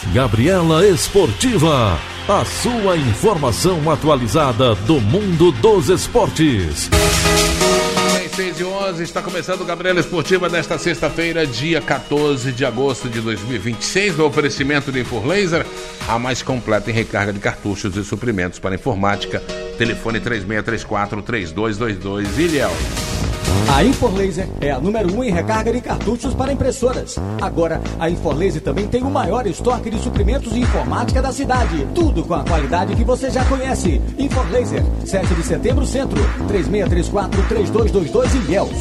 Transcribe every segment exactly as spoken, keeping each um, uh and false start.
Gabriela Esportiva, a sua informação atualizada do mundo dos esportes. seis e onze, está começando o Gabriela Esportiva desta sexta-feira, dia quatorze de agosto de dois mil e vinte e seis, no oferecimento de InfoLaser, a mais completa em recarga de cartuchos e suprimentos para informática. Telefone três seis três quatro, três dois dois dois. Ilhéus. A InfoLaser é a número um em recarga de cartuchos para impressoras. Agora, a InfoLaser também tem o maior estoque de suprimentos de informática da cidade. Tudo com a qualidade que você já conhece. InfoLaser, sete de setembro, Centro, três seis três quatro, três dois dois dois, Ilhéus.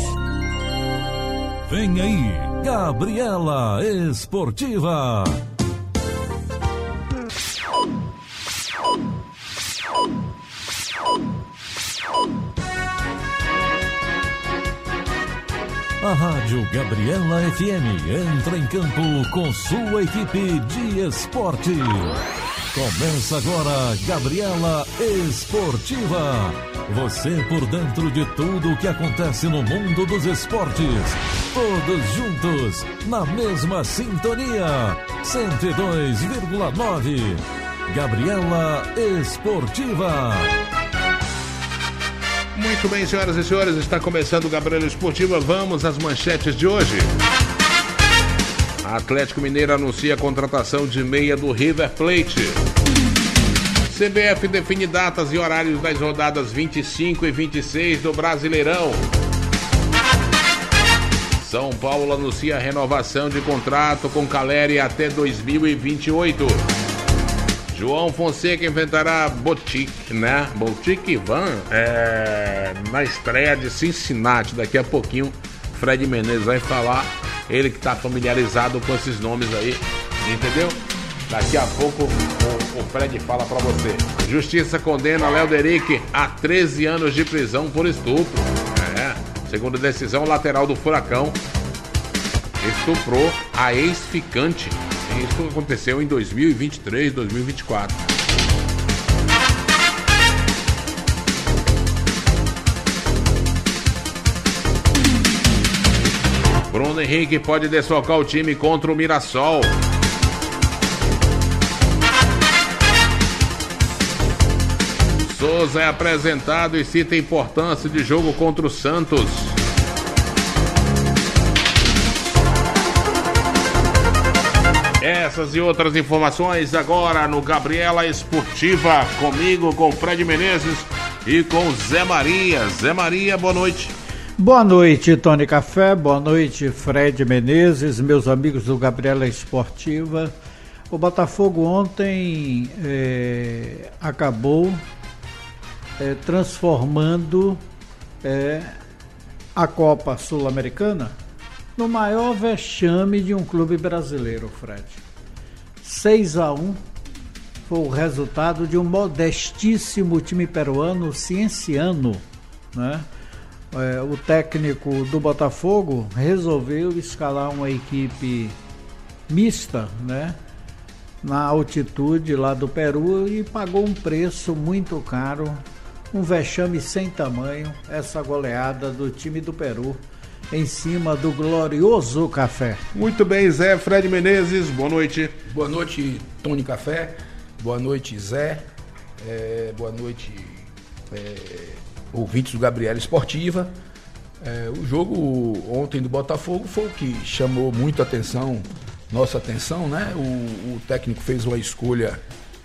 Vem aí, Gabriela Esportiva. A Rádio Gabriela F M entra em campo com sua equipe de esporte. Começa agora Gabriela Esportiva. Você por dentro de tudo o que acontece no mundo dos esportes. Todos juntos, na mesma sintonia. cento e dois vírgula nove. Gabriela Esportiva. Muito bem, senhoras e senhores, está começando o Gabriela Esportiva. Vamos às manchetes de hoje. Atlético Mineiro anuncia a contratação de meia do River Plate. C B F define datas e horários das rodadas vinte e cinco e vinte e seis do Brasileirão. São Paulo anuncia a renovação de contrato com Caleri até dois mil e vinte e oito. João Fonseca enfrentará Botic, né? Botic Van é, na estreia de Cincinnati. Daqui a pouquinho, Fred Menezes vai falar. Ele que está familiarizado com esses nomes aí, entendeu? Daqui a pouco o, o Fred fala para você. Justiça condena Léo Derick a treze anos de prisão por estupro. É, segundo decisão, o lateral do Furacão estuprou a ex-ficante. Isso aconteceu em dois mil e vinte e três, dois mil e vinte e quatro. Bruno Henrique pode desfocar o time contra o Mirassol. Souza é apresentado e cita a importância de jogo contra o Santos. Essas e outras informações agora no Gabriela Esportiva, comigo, com Fred Menezes e com Zé Maria. Zé Maria, boa noite. Boa noite, Tony Café, boa noite, Fred Menezes, meus amigos do Gabriela Esportiva. O Botafogo ontem é, acabou é, transformando é, a Copa Sul-Americana no maior vexame de um clube brasileiro, Fred. seis a um foi o resultado de um modestíssimo time peruano, Cienciano, né? É, o técnico do Botafogo resolveu escalar uma equipe mista, né? Na altitude lá do Peru, e pagou um preço muito caro, um vexame sem tamanho, essa goleada do time do Peru em cima do glorioso Café. Muito bem, Zé. Fred Menezes, boa noite. Boa noite, Tony Café. Boa noite, Zé. É, boa noite, é, ouvintes do Gabriela Esportiva. É, o jogo ontem do Botafogo foi o que chamou muito a atenção, nossa atenção, né? O, o técnico fez uma escolha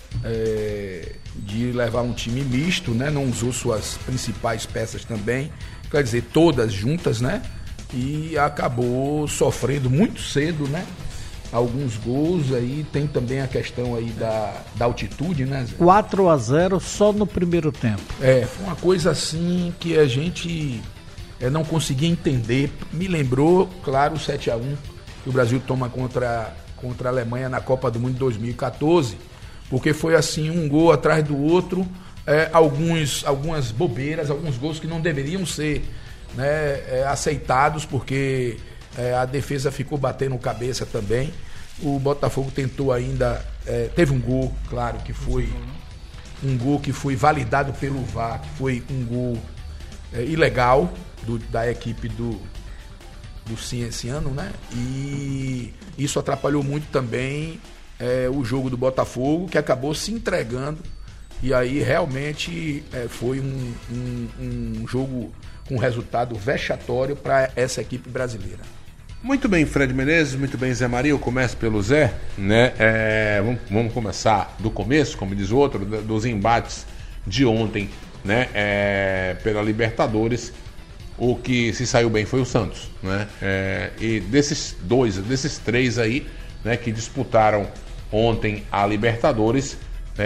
é, de levar um time misto, né? Não usou suas principais peças também, quer dizer, todas juntas, né? E acabou sofrendo muito cedo, né? Alguns gols aí, tem também a questão aí da, da altitude, né, Zé? quatro a zero só no primeiro tempo. É, foi uma coisa assim que a gente é, não conseguia entender. Me lembrou, claro, o sete a um que o Brasil toma contra, contra a Alemanha na Copa do Mundo de dois mil e catorze, porque foi assim, um gol atrás do outro, é, alguns, algumas bobeiras, alguns gols que não deveriam ser, né, é, aceitados, porque é, a defesa ficou batendo cabeça também. O Botafogo tentou ainda, é, teve um gol, claro, que foi um gol que foi validado pelo V A R, que foi um gol é, ilegal do, da equipe do, do Cienciano, né? E isso atrapalhou muito também é, o jogo do Botafogo, que acabou se entregando. E aí realmente é, foi um, um, um jogo com resultado vexatório para essa equipe brasileira. Muito bem, Fred Menezes, muito bem, Zé Maria. Eu começo pelo Zé, né? É, vamos, vamos começar do começo, como diz o outro, dos embates de ontem, né? É, pela Libertadores. O que se saiu bem foi o Santos, né? É, e desses dois, desses três aí, né, que disputaram ontem a Libertadores,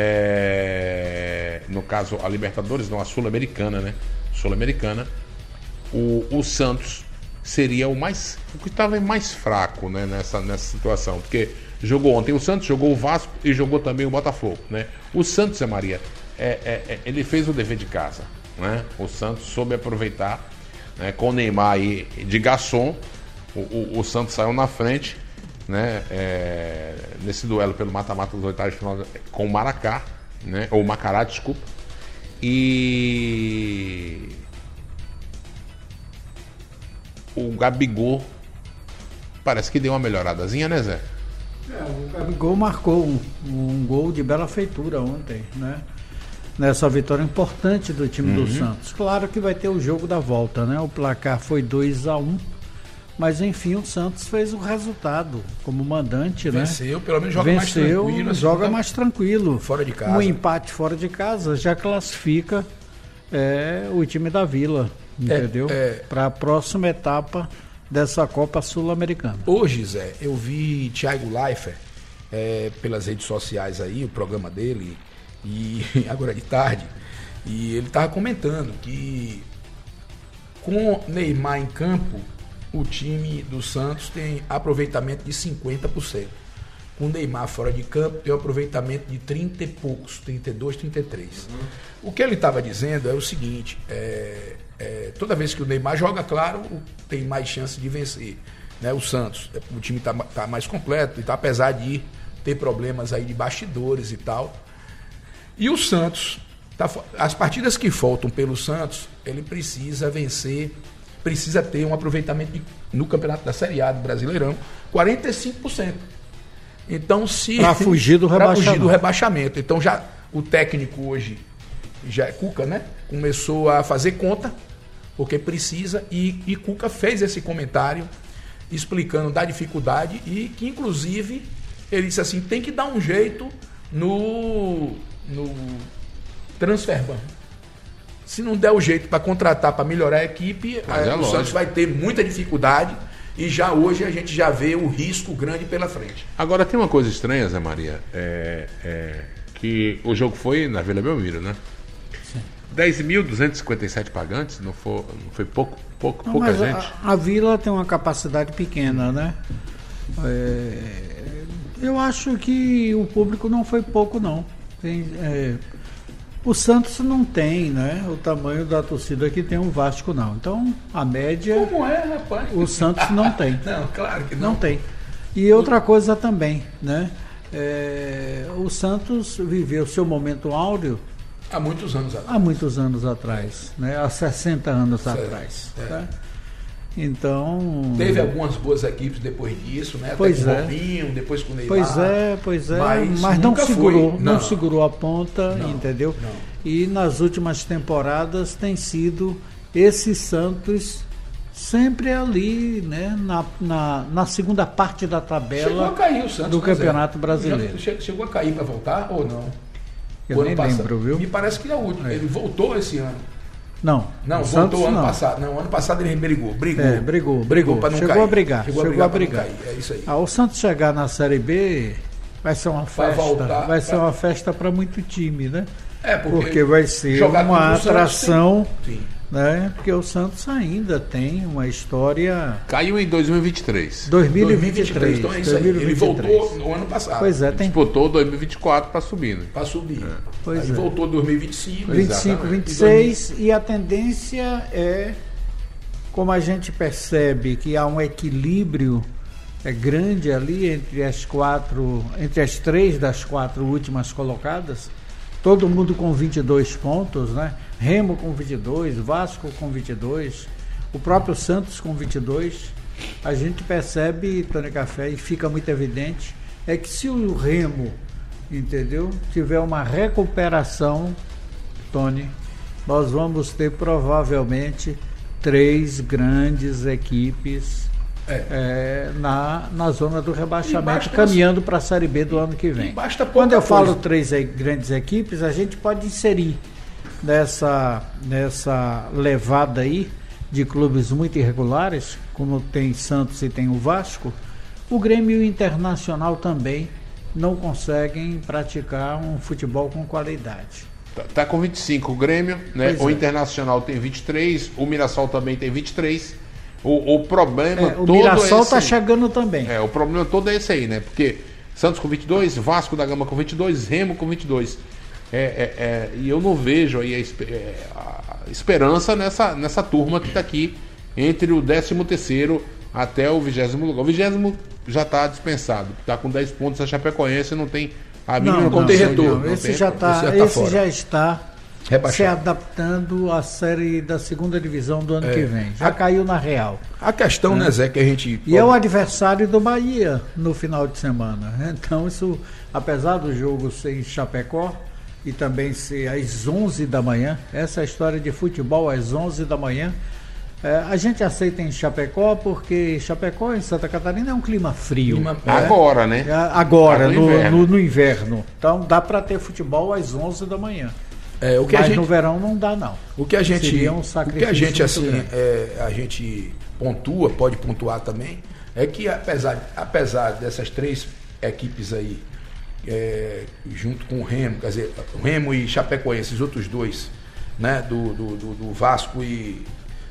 é, no caso a Libertadores, não, a Sul-Americana, né? Sul-Americana, o, o Santos seria o mais, o que estava mais fraco, né, nessa, nessa situação, porque jogou ontem o Santos, jogou o Vasco e jogou também o Botafogo, né? O Santos, Zé Maria, é, é, é, ele fez o dever de casa, né? O Santos soube aproveitar, né, com o Neymar aí de garçom, o, o, o Santos saiu na frente, né, é, nesse duelo pelo mata-mata dos oitavos de final com o Maracá, né, ou Macará, desculpa. E o Gabigol parece que deu uma melhoradazinha, né, Zé? É, o Gabigol marcou um, um gol de bela feitura ontem, né? Nessa vitória importante do time uhum. do Santos. Claro que vai ter o jogo da volta, né? O placar foi dois a um. Mas enfim, o Santos fez o resultado como mandante, Venceu, né? Venceu, pelo menos joga Venceu, mais tranquilo. Assim, joga mais tranquilo. Fora de casa. Um empate fora de casa já classifica é, o time da Vila, entendeu? É, é... Para a próxima etapa dessa Copa Sul-Americana. Hoje, Zé, eu vi Thiago Leifert é, pelas redes sociais aí, o programa dele, e agora de tarde, e ele estava comentando que com Neymar em campo, o time do Santos tem aproveitamento de cinquenta por cento. Com o Neymar fora de campo, tem um aproveitamento de trinta e poucos, trinta e dois, trinta e três. Uhum. O que ele estava dizendo é o seguinte, é, é, toda vez que o Neymar joga, claro, tem mais chance de vencer, né? O Santos, o time está tá mais completo, então, apesar de ter problemas aí de bastidores e tal. E o Santos, tá, as partidas que faltam pelo Santos, ele precisa vencer, precisa ter um aproveitamento de, no campeonato da Série A do Brasileirão, quarenta e cinco por cento. Então, se para fugir do rebaixamento. fugir do rebaixamento. Então, já o técnico hoje, já é Cuca, né? Começou a fazer conta, porque precisa, e, e Cuca fez esse comentário explicando da dificuldade e que, inclusive, ele disse assim, tem que dar um jeito no, no transfer ban. Se não der o jeito para contratar, para melhorar a equipe, a, é o Santos vai ter muita dificuldade e já hoje a gente já vê o risco grande pela frente. Agora tem uma coisa estranha, Zé Maria, é, é, que o jogo foi na Vila Belmiro, né? dez mil duzentos e cinquenta e sete pagantes, não foi, não foi pouco, pouco, não, pouca gente? A, a Vila tem uma capacidade pequena, né? É, eu acho que o público não foi pouco, não. Tem... É, o Santos não tem, né, o tamanho da torcida que tem o Vasco, não. Então, a média... Como é, rapaz? O Santos não tem. Não, claro que não. Não tem. E outra coisa também, né? É, o Santos viveu seu momento áureo... Há muitos anos atrás. Há muitos anos atrás, né? Há sessenta anos certo. atrás. É. Tá? Então... Teve algumas boas equipes depois disso, né? Pois Até é. com o Robinho, depois com o Neymar. Pois é, pois é. Mas, mas não segurou, foi. não. não segurou a ponta, não, entendeu? Não. E nas últimas temporadas tem sido esse Santos sempre ali, né? Na, na, na segunda parte da tabela chegou a cair o Santos, do Campeonato é. Brasileiro. Já, chegou a cair para voltar ou não? Eu nem lembro, viu? Me parece que é o último. É. Ele voltou esse ano. Não. Não, voltou Santos, ano não. passado. Não, ano passado ele brigou. Brigou. É, brigou, brigou. para não chegou cair. a brigar. Chegou, chegou a brigar. A brigar. É isso aí. Ah, o Santos chegar na Série B vai ser uma festa. Voltar, vai ser pra... uma festa para muito time, né? É, porque, porque vai ser uma atração, tem... né? Porque o Santos ainda tem uma história. Caiu em dois mil e vinte e três. dois mil e vinte e três. Então é isso aí. Ele voltou no ano passado. Pois é, tem. Disputou dois mil e vinte e quatro para subir, né? Para subir. É. Pois aí é. voltou em dois mil e vinte e cinco. vinte e cinco, vinte e seis e a tendência é, como a gente percebe que há um equilíbrio é grande ali entre as quatro, entre as três das quatro últimas colocadas. Todo mundo com vinte e dois pontos, né? Remo com vinte e dois, Vasco com vinte e dois, o próprio Santos com vinte e dois. A gente percebe, Tony Café, e fica muito evidente é que se o Remo, entendeu, tiver uma recuperação, Tony, nós vamos ter provavelmente três grandes equipes é. É, na, na zona do rebaixamento, caminhando para a Série B do ano que vem. Quando eu falo coisa. três e, grandes equipes, a gente pode inserir nessa, nessa levada aí de clubes muito irregulares, como tem Santos e tem o Vasco, o Grêmio e o Internacional também não conseguem praticar um futebol com qualidade. Tá, tá com vinte e cinco o Grêmio, né? O é. Internacional tem vinte e três, o Mirassol também tem vinte e três. O, o problema é, todo o Mirassol é está chegando também. É, o problema todo é esse aí, né? Porque Santos com vinte e dois, Vasco da Gama com vinte e dois, Remo com vinte e dois. É, é, é, e eu não vejo aí a, a esperança nessa, nessa turma que está aqui entre o décimo terceiro até o vigésimo lugar. O vigésimo já está dispensado, está com dez pontos, a Chapecoense não tem a mínima condição de retorno. Esse já, tá, esse já, tá esse já está rebaixado, se adaptando à série da segunda divisão do ano é. que vem. Já a, caiu na real. A questão, né, né Zé, que a gente... E é o adversário do Bahia no final de semana. Então, isso, apesar do jogo ser em Chapecó e também ser às onze da manhã, essa história de futebol às onze da manhã, é, a gente aceita em Chapecó porque Chapecó em Santa Catarina é um clima frio. Clima, é, agora, né? É, agora, no, no, inverno. No, no inverno. Então dá para ter futebol às onze da manhã. É, o que Mas a gente, no verão não dá, não. O que a gente, Seria um o sacrifício que a gente assim, grande. é, a gente pontua, pode pontuar também, é que apesar, apesar dessas três equipes aí, é, junto com o Remo, quer dizer, o Remo e Chapecoense, esses outros dois, né, do, do, do, do Vasco e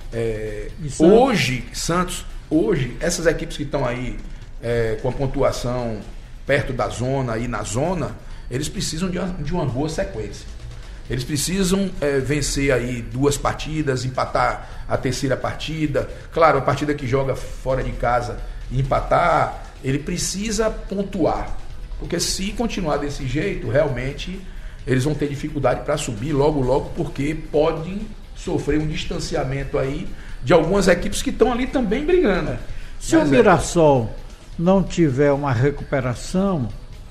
É, e Santos. Hoje, Santos, hoje, essas equipes que estão aí é, com a pontuação perto da zona, aí na zona, eles precisam de uma, de uma boa sequência. Eles precisam é, vencer aí duas partidas, empatar a terceira partida. Claro, a partida que joga fora de casa e empatar, ele precisa pontuar. Porque se continuar desse jeito, realmente eles vão ter dificuldade para subir logo, logo, porque podem sofrer um distanciamento aí de algumas equipes que estão ali também brigando. Se Mas o Mirassol é. não tiver uma recuperação,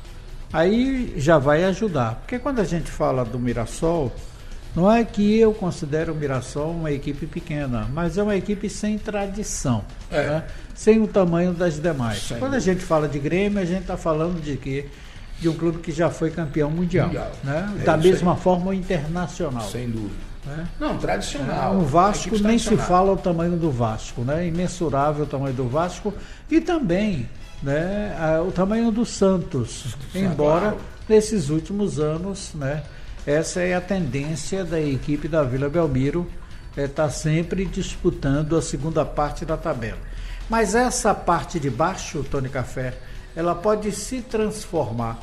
aí já vai ajudar. Porque quando a gente fala do Mirassol, não é que eu considero o Mirassol uma equipe pequena, mas é uma equipe sem tradição, é. né? Sem o tamanho das demais. Sem quando dúvida. A gente fala de Grêmio, a gente está falando de quê? De um clube que já foi campeão mundial. mundial. Né? É da mesma aí. forma o Internacional. Sem dúvida. É. Não, tradicional. É, o Vasco nem se fala o tamanho do Vasco, né? Imensurável o tamanho do Vasco e também, né, a, o tamanho do Santos. Sim, embora claro. nesses últimos anos, né, essa é a tendência da equipe da Vila Belmiro, está é, tá sempre disputando a segunda parte da tabela. Mas essa parte de baixo, Tony Café, ela pode se transformar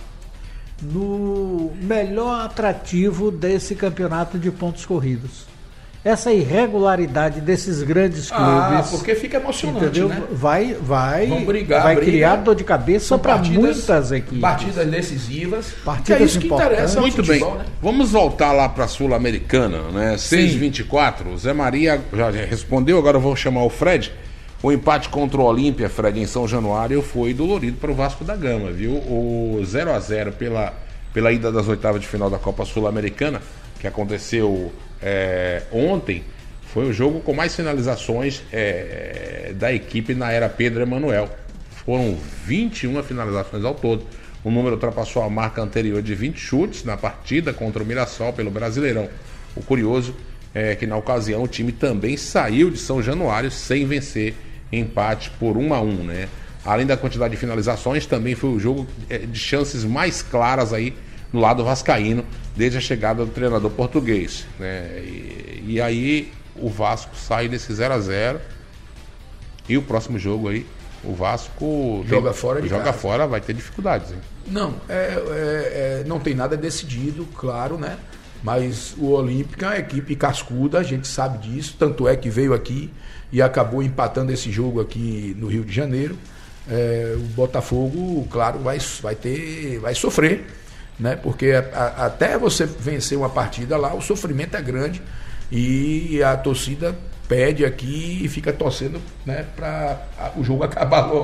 no melhor atrativo desse campeonato de pontos corridos. Essa irregularidade desses grandes clubes. Ah, porque fica emocionante, entendeu? Né? Vai, vai, Vão brigar, vai briga. criar dor de cabeça para muitas equipes. Partidas decisivas. Partidas que é isso que interessa. Muito futebol, bem. Né? Vamos voltar lá para a Sul-Americana, né? seis e vinte e quatro. O Zé Maria já respondeu, agora eu vou chamar o Fred. O empate contra o Olímpia, Fred, em São Januário, foi dolorido para o Vasco da Gama, viu? O zero a zero pela, pela ida das oitavas de final da Copa Sul-Americana, que aconteceu é, ontem, foi o jogo com mais finalizações é, da equipe na era Pedro Emanuel. Foram vinte e uma finalizações ao todo. O número ultrapassou a marca anterior de vinte chutes na partida contra o Mirassol pelo Brasileirão. O curioso é que na ocasião o time também saiu de São Januário sem vencer, empate por um a um, né? Além da quantidade de finalizações, também foi o jogo de chances mais claras aí no lado vascaíno desde a chegada do treinador português, né? E, e aí o Vasco sai desse zero a zero e o próximo jogo aí o Vasco joga tem, fora de joga casa. fora, vai ter dificuldades, hein? Não, é, é, é, não tem nada decidido, claro, né? Mas o Olímpica é uma equipe cascuda, a gente sabe disso, tanto é que veio aqui e acabou empatando esse jogo aqui no Rio de Janeiro. É, o Botafogo, claro, vai, vai ter, vai sofrer, né? Porque a, a, até você vencer uma partida lá, o sofrimento é grande e a torcida pede aqui e fica torcendo, né, para o jogo acabar logo.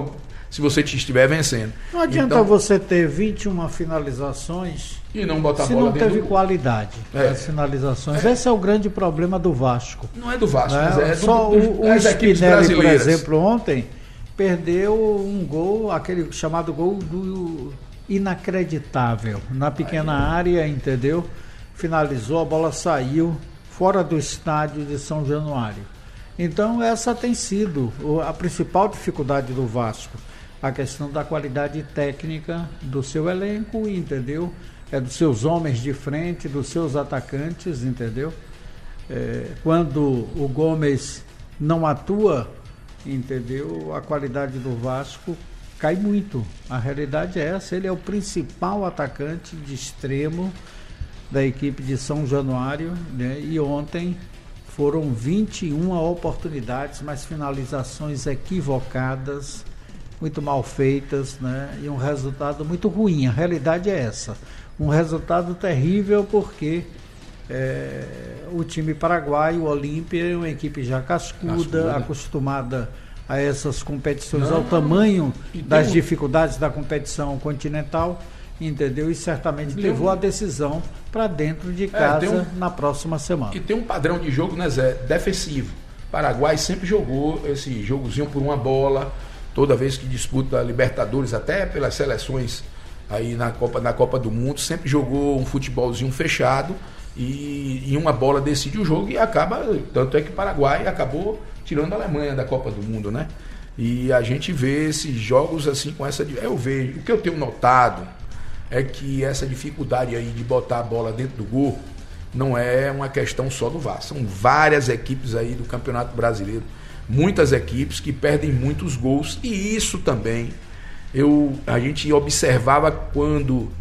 se você estiver vencendo. Não adianta então, você ter vinte e uma finalizações e não botar a se bola não dentro teve do... qualidade É. das finalizações. Esse é o grande problema do Vasco. Não é do Vasco, Né? mas é do, Só do, o, o das equipes Spinelli, por brasileiras. exemplo, ontem perdeu um gol, aquele chamado gol do inacreditável, na pequena Aí, área, entendeu? Finalizou, a bola saiu fora do estádio de São Januário. Então essa tem sido a principal dificuldade do Vasco, a questão da qualidade técnica do seu elenco, entendeu? É dos seus homens de frente, dos seus atacantes, entendeu? É, quando o Gomes não atua, entendeu? A qualidade do Vasco cai muito. A realidade é essa, ele é o principal atacante de extremo da equipe de São Januário, né? E ontem foram vinte e uma oportunidades, mas finalizações equivocadas, muito mal feitas, né? E um resultado muito ruim. A realidade é essa. Um resultado terrível porque é, o time paraguaio, o Olímpia, é uma equipe já cascuda, cascuda. acostumada a essas competições, não, ao tamanho das um... dificuldades da competição continental, entendeu? E certamente tem levou um... a decisão para dentro de casa é, um... na próxima semana. E tem um padrão de jogo, né, Zé? Defensivo. O Paraguai sempre jogou esse jogozinho por uma bola, toda vez que disputa a Libertadores, até pelas seleções aí na Copa, na Copa do Mundo, sempre jogou um futebolzinho fechado e, e uma bola decide o jogo e acaba, tanto é que o Paraguai acabou tirando a Alemanha da Copa do Mundo, né? E a gente vê esses jogos assim com essa... Eu vejo, o que eu tenho notado é que essa dificuldade aí de botar a bola dentro do gol não é uma questão só do Vasco. São várias equipes aí do Campeonato Brasileiro, muitas equipes que perdem muitos gols, e isso também eu, a gente observava quando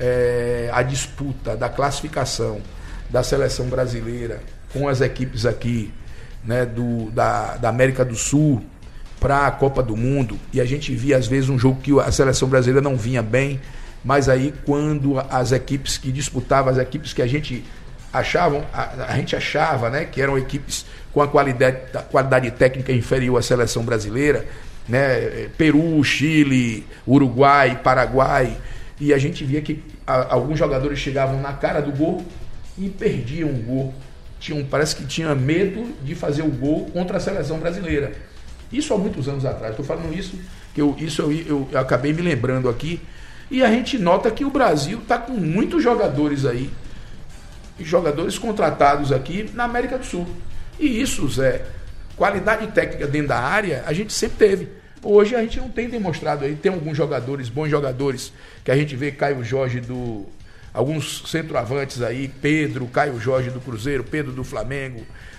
é, a disputa da classificação da seleção brasileira com as equipes aqui, né, do, da, da América do Sul para a Copa do Mundo, e a gente via às vezes um jogo que a seleção brasileira não vinha bem, mas aí quando as equipes que disputavam, as equipes que a gente achavam, a, a gente achava, né, que eram equipes com a qualidade, a qualidade técnica inferior à seleção brasileira, né, Peru, Chile, Uruguai, Paraguai, e a gente via que a, alguns jogadores chegavam na cara do gol e perdiam o gol. Tinham, parece que tinha medo de fazer o gol contra a seleção brasileira. Isso há muitos anos atrás. Estou falando isso, que eu, isso eu, eu, eu acabei me lembrando aqui. E a gente nota que o Brasil está com muitos jogadores aí, jogadores contratados aqui na América do Sul. E isso, Zé, qualidade técnica dentro da área, a gente sempre teve. Hoje a gente não tem demonstrado aí. Tem alguns jogadores, bons jogadores, que a gente vê Caio Jorge do... Alguns centroavantes aí, Pedro, Caio Jorge do Cruzeiro, Pedro do Flamengo,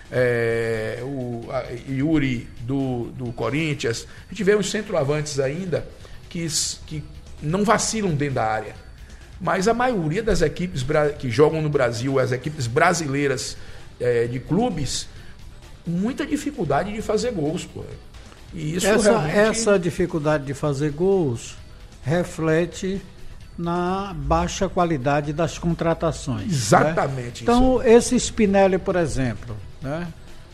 é, o a, Yuri do, do Corinthians. A gente vê uns centroavantes ainda que, que não vacilam dentro da área. Mas a maioria das equipes que jogam no Brasil, as equipes brasileiras é, de clubes, muita dificuldade de fazer gols, pô. E isso essa, realmente... essa dificuldade de fazer gols reflete na baixa qualidade das contratações. Exatamente. Né? Então, esse Spinelli, por exemplo, né?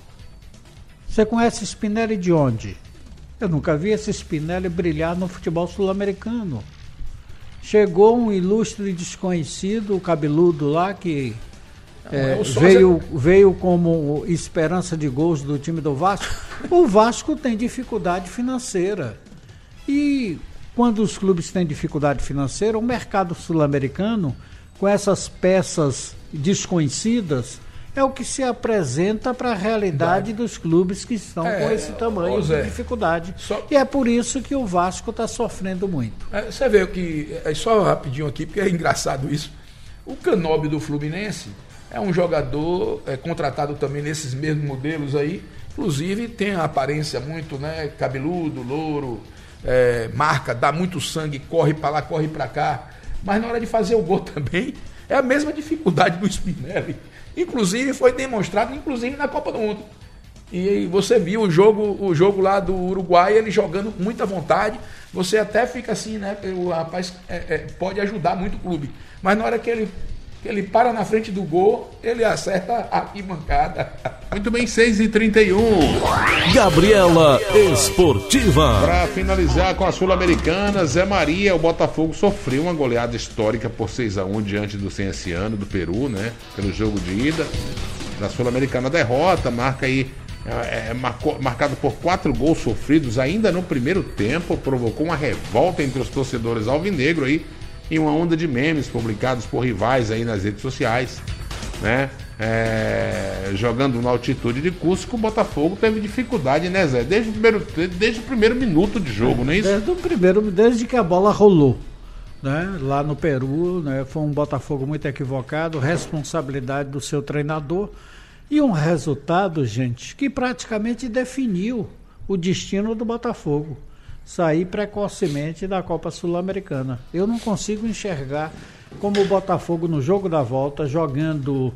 Você conhece Spinelli de onde? Eu nunca vi esse Spinelli brilhar no futebol sul-americano. Chegou um ilustre desconhecido, o cabeludo lá, que Não, é, veio, veio como esperança de gols do time do Vasco. O Vasco tem dificuldade financeira. E quando os clubes têm dificuldade financeira, o mercado sul-americano, com essas peças desconhecidas, é o que se apresenta para a realidade dos clubes que estão é, com esse tamanho ô, Zé, de dificuldade. Só... E é por isso que o Vasco está sofrendo muito. É, você vê que, é só rapidinho aqui, porque é engraçado isso. O Canóbio do Fluminense é um jogador é, contratado também nesses mesmos modelos aí. Inclusive tem a aparência muito, né, cabeludo, louro, é, marca, dá muito sangue, corre para lá, corre para cá. Mas na hora de fazer o gol também é a mesma dificuldade do Spinelli. Inclusive foi demonstrado, inclusive na Copa do Mundo. E você viu o jogo, o jogo lá do Uruguai, ele jogando com muita vontade. Você até fica assim, né? O rapaz é, é, pode ajudar muito o clube. Mas na hora que ele Ele para na frente do gol, ele acerta a arquibancada. Muito bem, seis e trinta e um. Gabriela Esportiva. Para finalizar com a Sul-Americana, Zé Maria, o Botafogo sofreu uma goleada histórica por seis a um diante do Cienciano, do Peru, né? Pelo jogo de ida. Na Sul-Americana, derrota, marca aí, é, é, marcou, marcado por quatro gols sofridos ainda no primeiro tempo, provocou uma revolta entre os torcedores alvinegro aí, e uma onda de memes publicados por rivais aí nas redes sociais, né? É, jogando na altitude de Cusco, o Botafogo teve dificuldade, né, Zé? Desde o primeiro, desde o primeiro minuto de jogo, não é isso? Desde o primeiro, desde que a bola rolou, né? Lá no Peru, né? Foi um Botafogo muito equivocado, responsabilidade do seu treinador e um resultado, gente, que praticamente definiu o destino do Botafogo. Sair precocemente da Copa Sul-Americana. Eu não consigo enxergar como o Botafogo no jogo da volta, jogando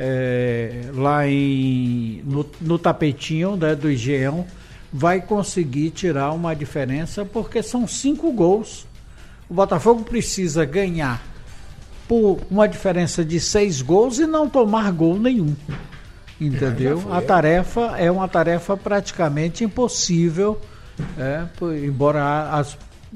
é, lá em, no, no tapetinho, né, do Engenhão, vai conseguir tirar uma diferença, porque são cinco gols. O Botafogo precisa ganhar por uma diferença de seis gols e não tomar gol nenhum. Entendeu? A tarefa é uma tarefa praticamente impossível. É, embora as,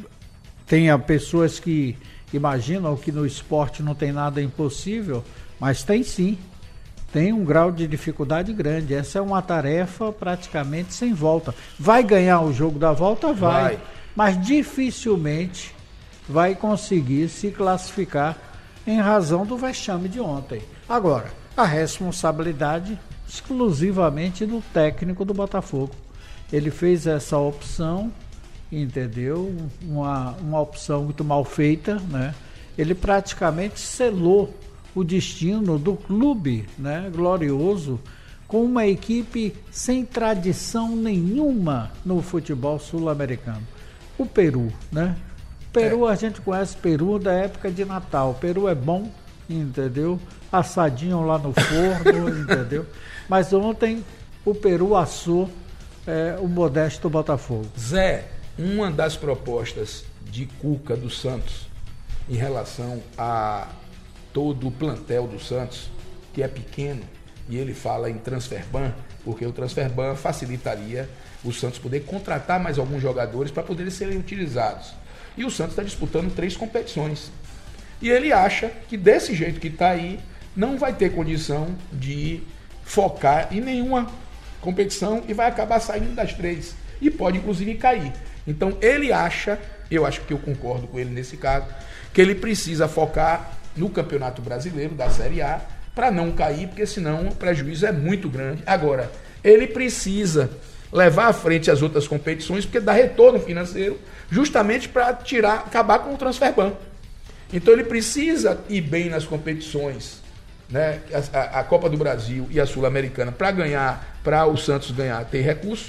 tenha pessoas que imaginam que no esporte não tem nada impossível, mas tem sim, tem um grau de dificuldade grande. Essa é uma tarefa praticamente sem volta. Vai ganhar o jogo da volta? Vai, vai. Mas dificilmente vai conseguir se classificar em razão do vexame de ontem. Agora, a responsabilidade exclusivamente do técnico do Botafogo. Ele fez essa opção, entendeu? Uma, uma opção muito mal feita, né? Ele praticamente selou o destino do clube, né? Glorioso, com uma equipe sem tradição nenhuma no futebol sul-americano. O Peru, né? Peru, é. A gente conhece Peru da época de Natal. Peru é bom, entendeu? Assadinho lá no forno, entendeu? Mas ontem o Peru assou É, o modesto Botafogo. Zé, uma das propostas de Cuca do Santos em relação a todo o plantel do Santos, que é pequeno, e ele fala em transferban, porque o transferban facilitaria o Santos poder contratar mais alguns jogadores para poderem serem utilizados. E o Santos está disputando três competições. E ele acha que desse jeito que está aí, não vai ter condição de focar em nenhuma competição e vai acabar saindo das três e pode inclusive cair. Então ele acha, eu acho que eu concordo com ele nesse caso, que ele precisa focar no Campeonato Brasileiro da Série A para não cair, porque senão o prejuízo é muito grande. Agora, ele precisa levar à frente as outras competições, porque dá retorno financeiro, justamente para tirar, acabar com o transferban. Então ele precisa ir bem nas competições, né, a, a Copa do Brasil e a Sul-Americana, para ganhar, para o Santos ganhar, ter recurso,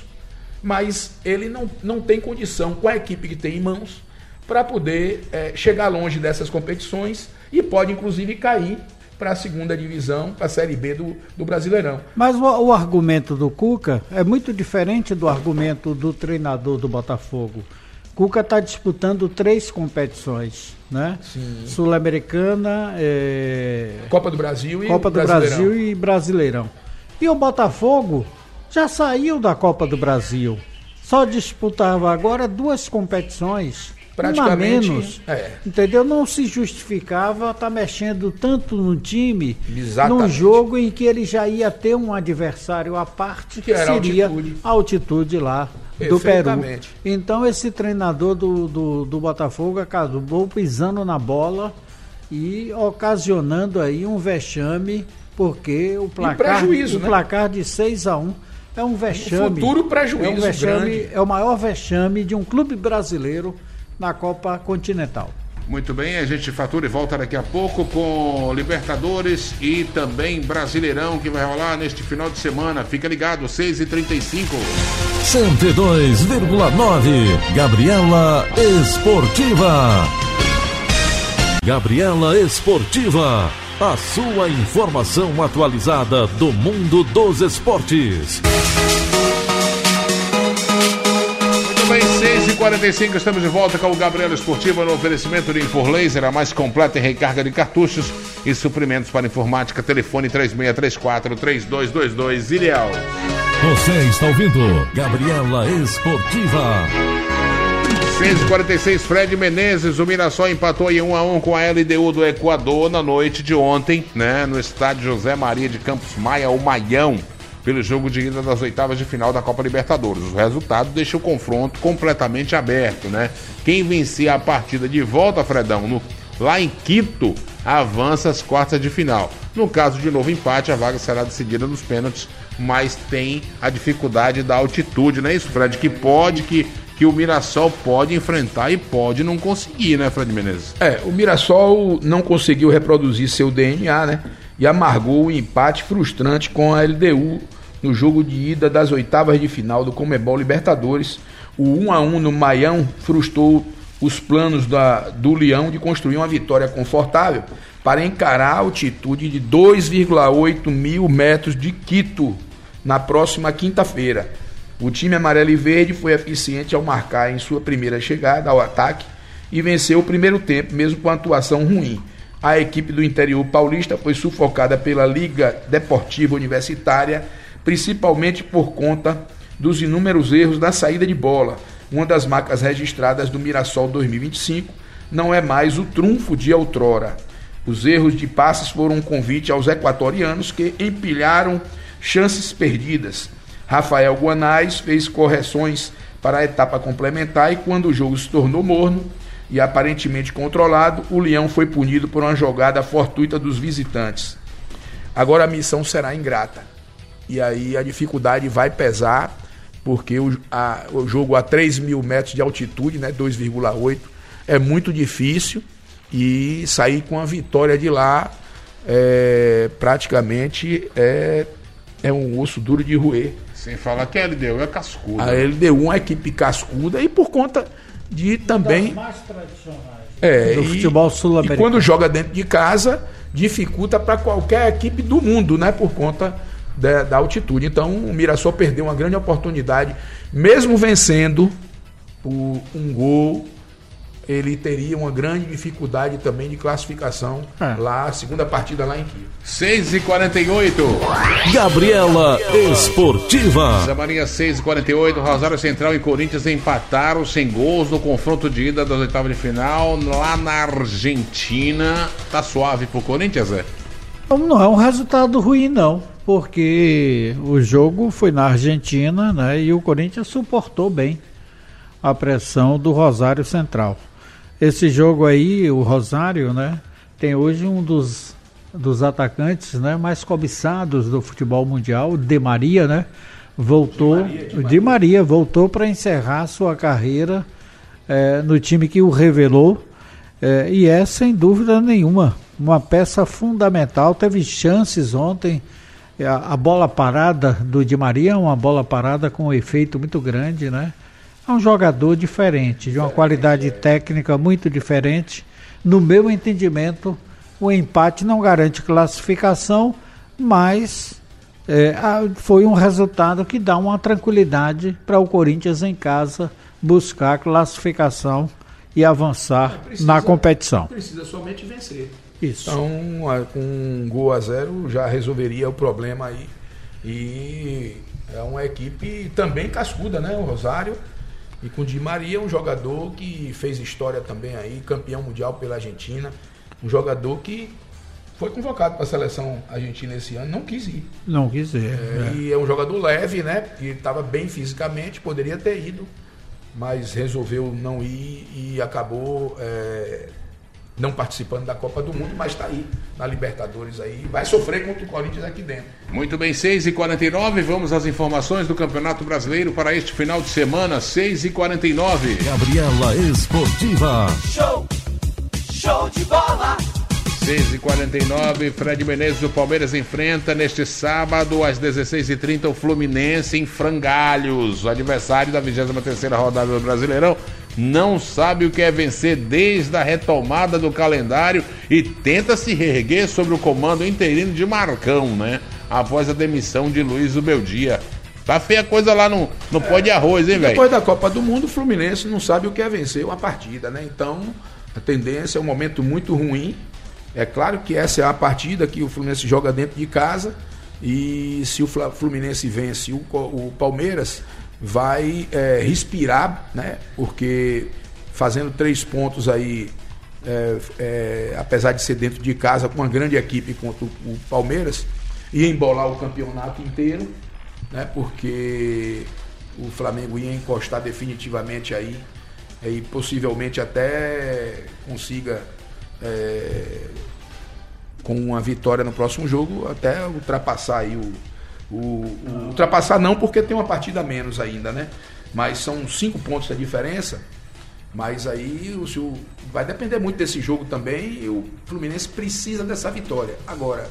mas ele não, não tem condição, com a equipe que tem em mãos, para poder é, chegar longe dessas competições e pode inclusive cair para a segunda divisão, para a Série B do, do Brasileirão. Mas o, o argumento do Cuca é muito diferente do argumento do treinador do Botafogo. Cuca está disputando três competições, né? Sul-Americana, é... Copa do Brasil e Copa do Brasil e Brasileirão. E o Botafogo já saiu da Copa do Brasil. Só disputava agora duas competições, praticamente uma menos, é. Entendeu? Não se justificava estar tá mexendo tanto no time, exatamente, num jogo em que ele já ia ter um adversário à parte, que, que seria a altitude. a altitude lá do Peru. Então esse treinador do, do, do Botafogo acabou pisando na bola e ocasionando aí um vexame, porque o placar, prejuízo, o né? placar de seis a um é um vexame. Um futuro prejuízo é um vexame, grande. É o maior vexame de um clube brasileiro na Copa Continental. Muito bem, a gente fatura e volta daqui a pouco com Libertadores e também Brasileirão, que vai rolar neste final de semana. Fica ligado, seis e trinta e cinco. cento e dois vírgula nove Gabriela Esportiva. Gabriela Esportiva, a sua informação atualizada do mundo dos esportes. Muito bem, seis e quarenta e cinco, estamos de volta com o Gabriela Esportiva no oferecimento de Infor Laser, a mais completa em recarga de cartuchos e suprimentos para informática. Telefone três seis três quatro, três dois dois dois. Ilhéus. Você está ouvindo Gabriela Esportiva. seis e quarenta e seis, Fred Menezes, o Mirassol empatou em um a um com a L D U do Equador na noite de ontem, né, no estádio José Maria de Campos Maia, o Maião, pelo jogo de ida das oitavas de final da Copa Libertadores. O resultado deixa o confronto completamente aberto, né? Quem vencer a partida de volta, Fredão, no, lá em Quito, avança às quartas de final. No caso de novo empate, a vaga será decidida nos pênaltis, mas tem a dificuldade da altitude, não é isso, Fred? Que pode, que, que o Mirassol pode enfrentar e pode não conseguir, né, Fred Menezes? É, o Mirassol não conseguiu reproduzir seu D N A, né? E amargou o empate frustrante com a L D U no jogo de ida das oitavas de final do Conmebol Libertadores. O um a um no Maião frustrou os planos da, do Leão de construir uma vitória confortável para encarar a altitude de dois vírgula oito mil metros de Quito na próxima quinta-feira. O time amarelo e verde foi eficiente ao marcar em sua primeira chegada ao ataque e venceu o primeiro tempo, mesmo com a atuação ruim. A equipe do interior paulista foi sufocada pela Liga Deportiva Universitária, principalmente por conta dos inúmeros erros da saída de bola. Uma das marcas registradas do Mirassol dois mil e vinte e cinco não é mais o trunfo de outrora. Os erros de passes foram um convite aos equatorianos que empilharam chances perdidas. Rafael Guanais fez correções para a etapa complementar e quando o jogo se tornou morno e aparentemente controlado, o Leão foi punido por uma jogada fortuita dos visitantes. Agora a missão será ingrata. E aí a dificuldade vai pesar, porque o, a, o jogo a três mil metros de altitude, né, dois vírgula oito, é muito difícil e sair com a vitória de lá é, praticamente é, é um osso duro de roer. Sem falar que a L D U é cascuda. A L D U é uma equipe cascuda e por conta de também... Das mais tradicionais. É, do e, futebol sul-americano. E quando joga dentro de casa, dificulta para qualquer equipe do mundo, né, por conta da, da altitude. Então o Mirassol perdeu uma grande oportunidade, mesmo vencendo por um gol, ele teria uma grande dificuldade também de classificação é. lá, a segunda partida lá em Quito. seis e quarenta e oito. Gabriela Esportiva. Zé Maria, seis e quarenta e oito. Rosário Central e Corinthians empataram sem gols no confronto de ida das oitavas de final lá na Argentina. Tá suave pro Corinthians, Zé? Não é um resultado ruim, não, porque o jogo foi na Argentina, né, e o Corinthians suportou bem a pressão do Rosário Central. Esse jogo aí, o Rosário, né, tem hoje um dos, dos atacantes, né, mais cobiçados do futebol mundial, o Di Maria, né, voltou, Di Maria, Di Maria. Di Maria voltou para encerrar sua carreira é, no time que o revelou, é, e é sem dúvida nenhuma uma peça fundamental. Teve chances ontem, a, a bola parada do Di Maria é uma bola parada com um efeito muito grande, né? É um jogador diferente, de uma qualidade técnica muito diferente. No meu entendimento, o empate não garante classificação, mas é, foi um resultado que dá uma tranquilidade para o Corinthians em casa buscar classificação e avançar precisa, na competição. Precisa somente vencer. Isso. Então, com um gol a zero já resolveria o problema aí. E é uma equipe também cascuda, né? O Rosário. E com o Di Maria, um jogador que fez história também aí, campeão mundial pela Argentina. Um jogador que foi convocado para a seleção argentina esse ano, não quis ir. Não quis ir. É, é. E é um jogador leve, né? Que estava bem fisicamente, poderia ter ido, mas resolveu não ir e acabou é, não participando da Copa do Mundo, mas está aí na Libertadores aí. Vai sofrer contra o Corinthians aqui dentro. Muito bem, seis e quarenta e nove, vamos às informações do Campeonato Brasileiro para este final de semana, seis e quarenta e nove. Gabriela Esportiva. Show, show de bola. seis e quarenta e nove, Fred Menezes, o Palmeiras enfrenta neste sábado às dezesseis e trinta o Fluminense em Frangalhos, o adversário da vigésima terceira rodada do Brasileirão. Não sabe o que é vencer desde a retomada do calendário e tenta se reerguer sobre o comando interino de Marcão, né? Após a demissão de Luiz Ubeldia. Tá feia a coisa lá no, no pó de arroz, hein, velho? Depois da Copa do Mundo, o Fluminense não sabe o que é vencer uma partida, né? Então, a tendência é um momento muito ruim É claro que essa é a partida que o Fluminense joga dentro de casa, e se o Fluminense vence o, o Palmeiras, vai é, respirar, né? Porque fazendo três pontos aí, é, é, apesar de ser dentro de casa com uma grande equipe contra o, o Palmeiras, ia embolar o campeonato inteiro, né? Porque o Flamengo ia encostar definitivamente aí, e possivelmente até consiga, é, com uma vitória no próximo jogo, até ultrapassar aí o, o, o ultrapassar não, porque tem uma partida a menos ainda, né? Mas são cinco pontos a diferença. Mas aí o, o, vai depender muito desse jogo também, e o Fluminense precisa dessa vitória. Agora,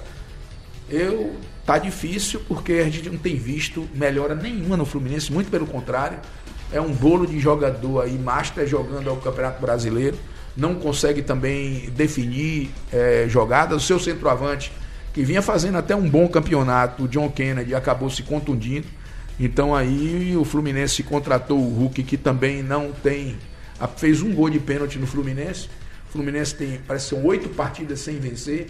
eu tá difícil, porque a gente não tem visto melhora nenhuma no Fluminense, muito pelo contrário. É um bolo de jogador aí, master jogando ao Campeonato Brasileiro, não consegue também definir é, jogadas. O seu centroavante, que vinha fazendo até um bom campeonato, o John Kennedy, acabou se contundindo. Então aí o Fluminense contratou o Hulk, que também não tem, fez um gol de pênalti no Fluminense. O Fluminense tem, parece que são oito partidas sem vencer,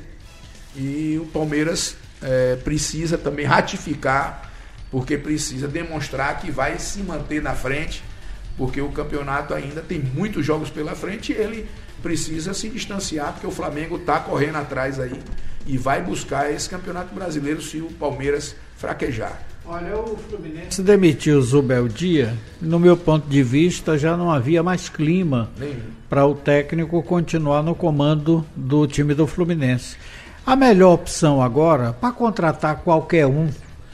e o Palmeiras é, precisa também ratificar, porque precisa demonstrar que vai se manter na frente, porque o campeonato ainda tem muitos jogos pela frente, e ele precisa se distanciar, porque o Flamengo está correndo atrás aí e vai buscar esse Campeonato Brasileiro se o Palmeiras fraquejar. Olha, o Fluminense se demitiu o Zubeldia, no meu ponto de vista já não havia mais clima para o técnico continuar no comando do time do Fluminense. A melhor opção agora, para contratar qualquer um,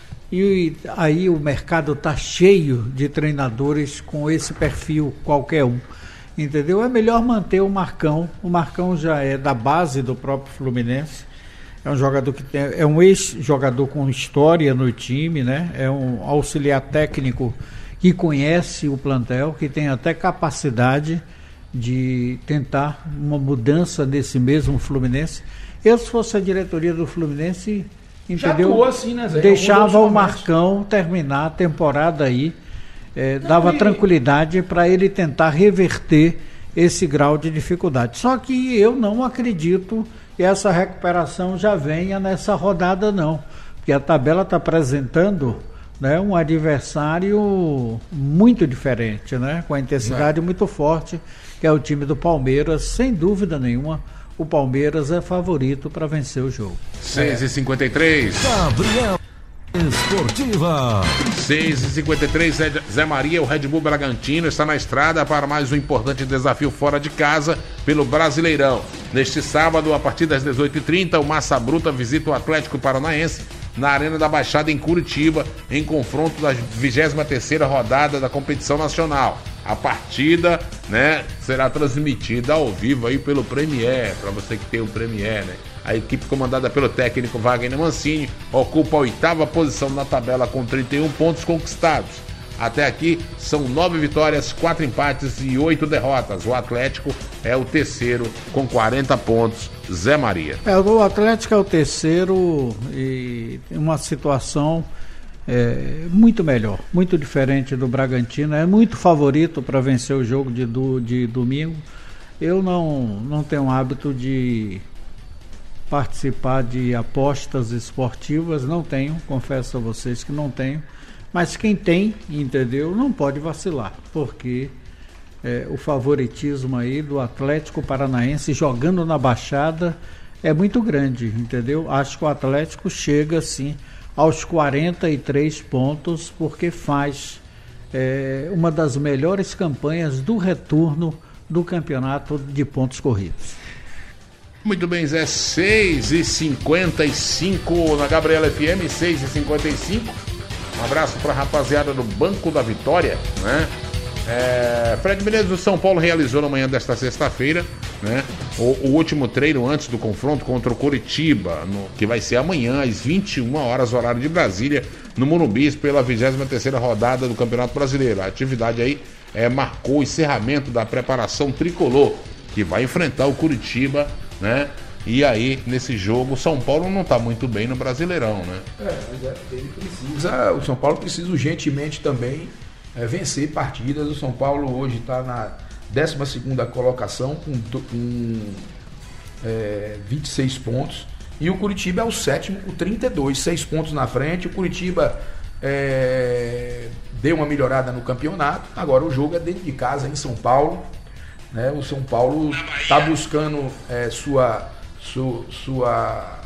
e aí o mercado está cheio de treinadores com esse perfil, qualquer um, entendeu? É melhor manter o Marcão. O Marcão já é da base do próprio Fluminense, é um jogador que tem, é um ex-jogador com história no time, né? É um auxiliar técnico que conhece o plantel, que tem até capacidade de tentar uma mudança nesse mesmo Fluminense. Eu, se fosse a diretoria do Fluminense, entendeu? Assim, né, Zé? Deixava o Marcão terminar a temporada aí, é, Não, dava e... tranquilidade para ele tentar reverter esse grau de dificuldade. Só que eu não acredito que essa recuperação já venha nessa rodada, não, porque a tabela está apresentando, né, um adversário muito diferente, né, com a intensidade é. muito forte, que é o time do Palmeiras. Sem dúvida nenhuma, o Palmeiras é favorito para vencer o jogo. seis e cinquenta e três. Gabriel Esportiva. seis e cinquenta e três, Zé Maria, o Red Bull Bragantino está na estrada para mais um importante desafio fora de casa pelo Brasileirão. Neste sábado, a partir das dezoito e trinta, o Massa Bruta visita o Atlético Paranaense na Arena da Baixada, em Curitiba, em confronto da vigésima terceira rodada da competição nacional. A partida, né, será transmitida ao vivo aí pelo Premier, para você que tem o Premier, né? A equipe comandada pelo técnico Wagner Mancini ocupa a oitava posição na tabela com trinta e um pontos conquistados. Até aqui são nove vitórias, quatro empates e oito derrotas. O Atlético é o terceiro com quarenta pontos. Zé Maria. É, o Atlético é o terceiro e tem uma situação é, muito melhor, muito diferente do Bragantino. É muito favorito para vencer o jogo de, do, de domingo. Eu não, não tenho hábito de participar de apostas esportivas, não tenho, confesso a vocês que não tenho, mas quem tem, entendeu, não pode vacilar, porque é, o favoritismo aí do Atlético Paranaense jogando na Baixada é muito grande, entendeu? Acho que o Atlético chega sim aos quarenta e três pontos, porque faz é, uma das melhores campanhas do retorno do campeonato de pontos corridos. Muito bem, Zé, seis e cinquenta e cinco na Gabriela F M, seis e cinquenta e cinco. Um abraço para a rapaziada do Banco da Vitória, né? É, Fred Menezes do São Paulo realizou na manhã desta sexta-feira, né, o, o último treino antes do confronto contra o Curitiba, no, que vai ser amanhã às vinte e uma horas, horário de Brasília, no Morumbi, pela vigésima terceira rodada do Campeonato Brasileiro. A atividade aí é, marcou o encerramento da preparação tricolor, que vai enfrentar o Curitiba, né? E aí, nesse jogo, o São Paulo não está muito bem no Brasileirão, né? É, mas é, ele precisa, o São Paulo precisa urgentemente também é, vencer partidas. O São Paulo hoje está na décima segunda colocação com, com é, vinte e seis pontos. E o Curitiba é o sétimo com trinta e dois, seis pontos na frente. O Curitiba é, deu uma melhorada no campeonato. Agora o jogo é dentro de casa, em São Paulo. Né? O São Paulo está buscando é, sua... sua, sua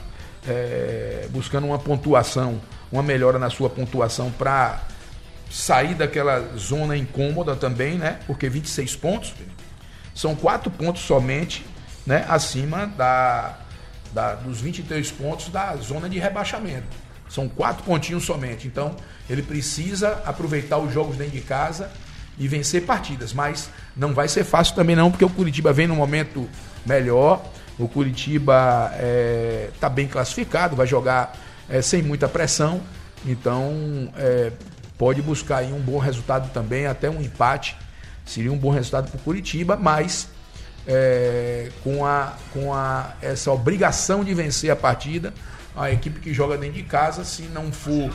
é, buscando uma pontuação, uma melhora na sua pontuação para sair daquela zona incômoda também, né? Porque vinte e seis pontos são quatro pontos somente, né? Acima da, da, dos vinte e três pontos da zona de rebaixamento. São quatro pontinhos somente. Então, ele precisa aproveitar os jogos dentro de casa e vencer partidas. Mas não vai ser fácil também não, porque o Curitiba vem num momento melhor. O Curitiba está é, bem classificado, vai jogar é, sem muita pressão, então é, pode buscar aí um bom resultado também, até um empate seria um bom resultado para o Curitiba, mas é, com, a, com a, essa obrigação de vencer a partida, a equipe que joga dentro de casa, se não for,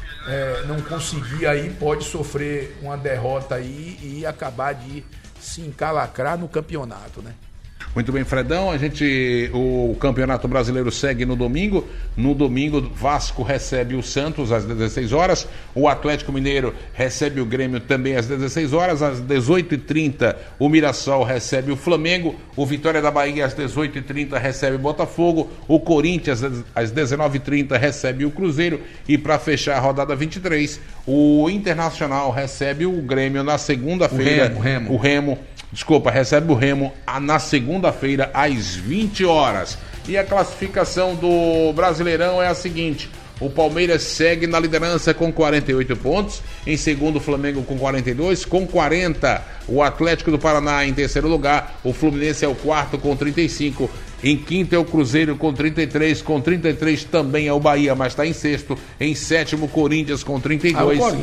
é, não conseguir aí, pode sofrer uma derrota aí e acabar de se encalacrar no campeonato, né? Muito bem, Fredão, a gente, o Campeonato Brasileiro segue no domingo. No domingo, Vasco recebe o Santos às dezesseis horas, o Atlético Mineiro recebe o Grêmio também às dezesseis horas, às dezoito e trinta o Mirassol recebe o Flamengo, o Vitória da Bahia às dezoito e trinta recebe o Botafogo, o Corinthians às dezenove e trinta recebe o Cruzeiro e para fechar a rodada vinte e três, o Internacional recebe o Grêmio na segunda-feira, o Remo, Remo. o Remo Desculpa, recebe o Remo na segunda-feira às vinte horas. E a classificação do Brasileirão é a seguinte: o Palmeiras segue na liderança com quarenta e oito pontos, em segundo o Flamengo com quarenta e dois, com quarenta o Atlético do Paraná em terceiro lugar, o Fluminense é o quarto com trinta e cinco, em quinto é o Cruzeiro com trinta e três, com trinta e três também é o Bahia, mas está em sexto, em sétimo o Corinthians com trinta e dois, ah,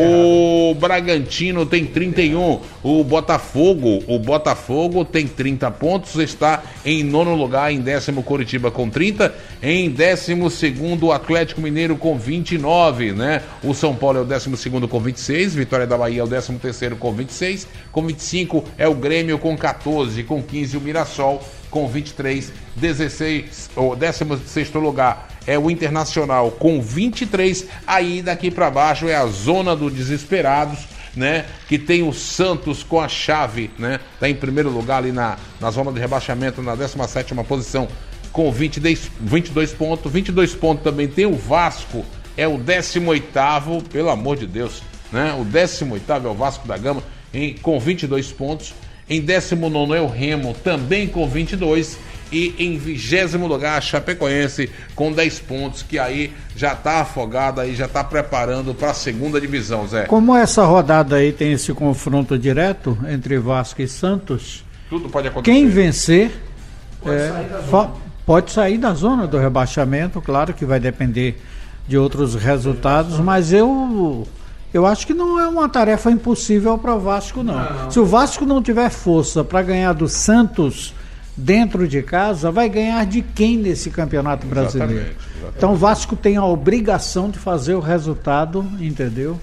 o, o Bragantino tem trinta e um, o Botafogo, o Botafogo tem trinta pontos, está em nono lugar, em décimo Curitiba com trinta, em décimo segundo o Atlético Mineiro com vinte e nove, né? O São Paulo é o décimo segundo com vinte e seis, Vitória da Bahia é o décimo terceiro com vinte e seis, com vinte e cinco é o Grêmio com quatorze, com quinze o Mirassol com vinte e três, dezesseis, o décimo sexto lugar é o Internacional com vinte e três, aí daqui para baixo é a zona dos desesperados, né? Que tem o Santos com a chave, né? Tá em primeiro lugar ali na, na zona de rebaixamento, na décima sétima posição com vinte e dois pontos, vinte e dois pontos também tem o Vasco, é o décimo oitavo, pelo amor de Deus, né? O décimo oitavo é o Vasco da Gama em, com vinte e dois pontos. Em décimo nono é o Remo, também com vinte e dois. E em vigésimo lugar a Chapecoense com dez pontos, que aí já está afogada e já está preparando para a segunda divisão, Zé. Como essa rodada aí tem esse confronto direto entre Vasco e Santos, tudo pode acontecer. Quem vencer pode, é, sair da zona. fa- pode sair da zona do rebaixamento, claro que vai depender de outros resultados, mas eu... Eu acho que não é uma tarefa impossível para o Vasco, não. não. Se o Vasco não tiver força para ganhar do Santos dentro de casa, vai ganhar de quem nesse Campeonato Brasileiro? Exatamente, exatamente. Então o Vasco tem a obrigação de fazer o resultado, entendeu?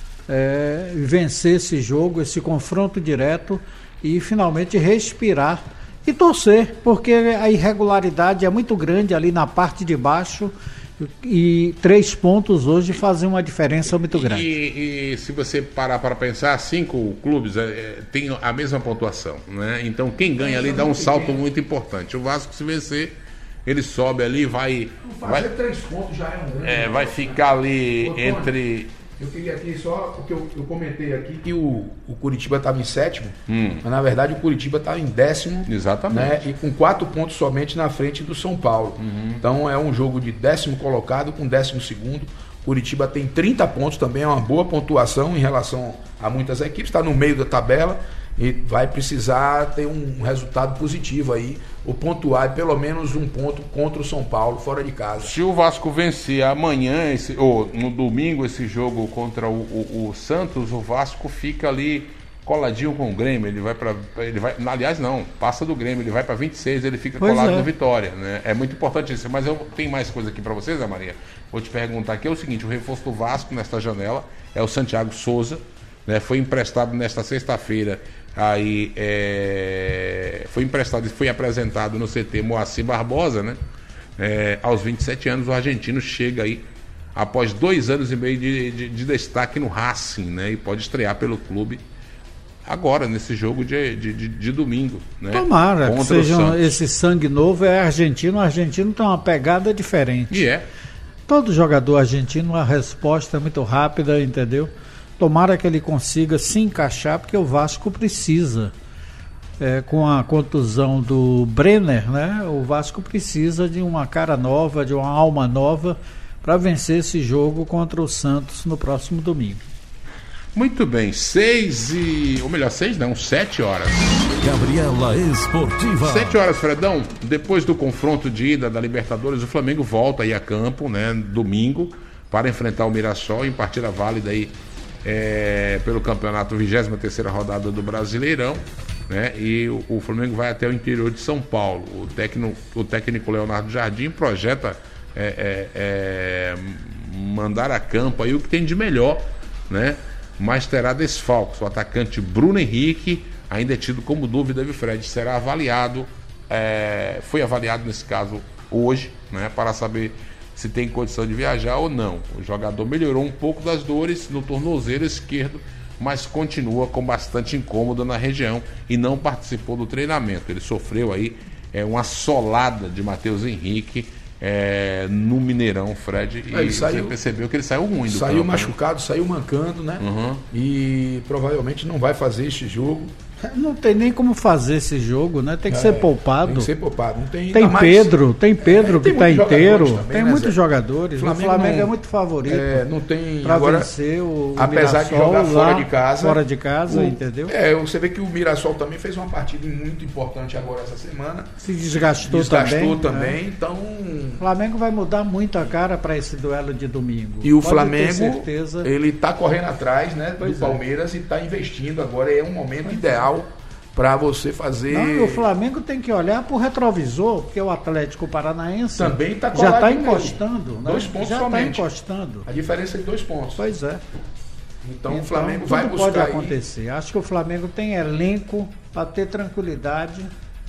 É, vencer esse jogo, esse confronto direto e finalmente respirar e torcer, porque a irregularidade é muito grande ali na parte de baixo. E três pontos hoje fazem uma diferença muito grande. E, e se você parar para pensar, cinco clubes é, têm a mesma pontuação, né? Então quem ganha ali dá um salto muito importante. O Vasco, se vencer, ele sobe ali, vai. Fazer vai, três pontos já é um grande. É, vai ficar ali Ô, entre. Eu queria aqui só, porque eu, eu comentei aqui que o, o Curitiba estava em sétimo, hum. mas na verdade o Curitiba estava em décimo. Exatamente. Né, e com quatro pontos somente na frente do São Paulo. Uhum. Então é um jogo de décimo colocado com décimo segundo. Curitiba tem trinta pontos também, é uma boa pontuação em relação a muitas equipes, está no meio da tabela e vai precisar ter um resultado positivo aí, ou pontuar pelo menos um ponto contra o São Paulo, fora de casa. Se o Vasco vencer amanhã, esse, ou no domingo, esse jogo contra o, o, o Santos, o Vasco fica ali coladinho com o Grêmio, ele vai para, ele vai, aliás não, passa do Grêmio, ele vai para vinte e seis, ele fica pois colado é. no Vitória, né? É muito importante isso, mas eu tenho mais coisa aqui para vocês, Zé Maria. Vou te perguntar aqui, é o seguinte, o reforço do Vasco nesta janela é o Santiago Souza, né? Foi emprestado nesta sexta-feira aí é, foi emprestado e foi apresentado no C T Moacir Barbosa, né? É, aos vinte e sete anos, o argentino chega aí após dois anos e meio de, de, de destaque no Racing, né? E pode estrear pelo clube agora, nesse jogo de, de, de, de domingo, né? Tomara que seja esse sangue novo. É argentino, o argentino tem uma pegada diferente. E é. Todo jogador argentino, a resposta é muito rápida, entendeu? Tomara que ele consiga se encaixar, porque o Vasco precisa. É, com a contusão do Brenner, né? O Vasco precisa de uma cara nova, de uma alma nova, para vencer esse jogo contra o Santos no próximo domingo. Muito bem, seis e... ou melhor, seis não, sete horas. Gabriela Esportiva. Sete horas, Fredão. Depois do confronto de ida da Libertadores, o Flamengo volta aí a campo, né? Domingo, para enfrentar o Mirassol em partida válida aí é, pelo campeonato, vigésima terceira rodada do Brasileirão. Né? E o, o Flamengo vai até o interior de São Paulo. O técnico, o técnico Leonardo Jardim projeta é, é, é, mandar a campo aí o que tem de melhor, né? Mas terá desfalques. O atacante Bruno Henrique ainda é tido como dúvida, viu, Fred? Será avaliado, é, foi avaliado nesse caso hoje, né? Para saber se tem condição de viajar ou não. O jogador melhorou um pouco das dores no tornozelo esquerdo, mas continua com bastante incômodo na região e não participou do treinamento. Ele sofreu aí é, uma solada de Matheus Henrique é, no Mineirão, Fred, e ele saiu, você percebeu que ele saiu ruim do Saiu campo, machucado, né? Saiu mancando, né? Uhum. E provavelmente não vai fazer este jogo. Não tem nem como fazer esse jogo, né? Tem que é, ser poupado. Tem que ser poupado. Não tem tem Pedro, mais... tem Pedro é, que está inteiro. Também, tem né, muitos Zé? jogadores. Flamengo o Flamengo não, é muito favorito. É, não tem para vencer o, o apesar Mirassol, de jogar fora de casa. Fora de casa, o, entendeu? É, você vê que o Mirassol também fez uma partida muito importante agora essa semana. Se desgastou, desgastou também. também. Né? Então, o Flamengo vai mudar muito a cara para esse duelo de domingo. E o Pode Flamengo, certeza... ele está correndo atrás, né, pois do Palmeiras é. e está investindo agora. É um momento pois ideal. É. Para você fazer. Não, o Flamengo tem que olhar para o retrovisor, porque o Atlético Paranaense também tá já está encostando. Né? Dois pontos já somente. Já está encostando. A diferença é de dois pontos. Pois é. Então, então o tudo Flamengo vai buscar. Pode acontecer. Aí. Acho que o Flamengo tem elenco para ter tranquilidade,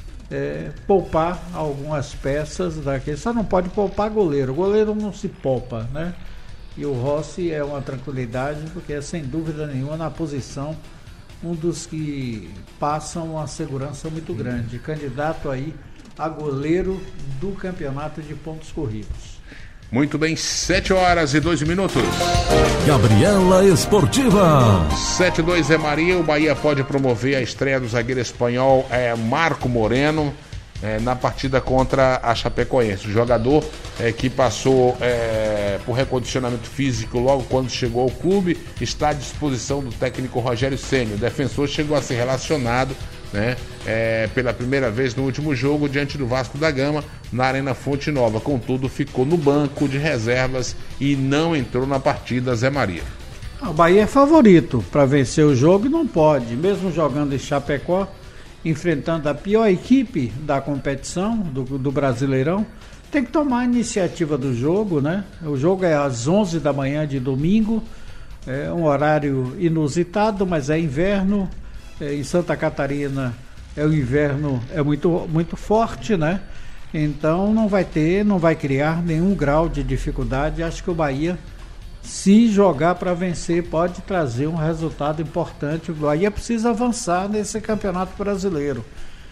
é, poupar algumas peças daqui. Só não pode poupar goleiro. O goleiro não se poupa, né? E o Rossi é uma tranquilidade, porque é sem dúvida nenhuma na posição. Um dos que passam uma segurança muito grande, candidato aí a goleiro do campeonato de pontos corridos. Muito bem, sete horas e dois minutos. Gabriela Esportiva. sete e dois Zé Maria, o Bahia pode promover a estreia do zagueiro espanhol é, Marco Moreno é, na partida contra a Chapecoense. O jogador é, que passou é, por recondicionamento físico logo quando chegou ao clube está à disposição do técnico Rogério Ceni. O defensor chegou a ser relacionado, né, é, pela primeira vez no último jogo diante do Vasco da Gama na Arena Fonte Nova. Contudo, ficou no banco de reservas e não entrou na partida, Zé Maria. O Bahia é favorito para vencer o jogo e não pode, mesmo jogando em Chapecó, enfrentando a pior equipe da competição, do, do Brasileirão, tem que tomar a iniciativa do jogo, né? O jogo é às onze da manhã de domingo, é um horário inusitado, mas é inverno, é, em Santa Catarina é o inverno é muito, muito forte, né? Então não vai ter, não vai criar nenhum grau de dificuldade. Acho que o Bahia, se jogar para vencer, pode trazer um resultado importante. O Bahia precisa avançar nesse campeonato brasileiro.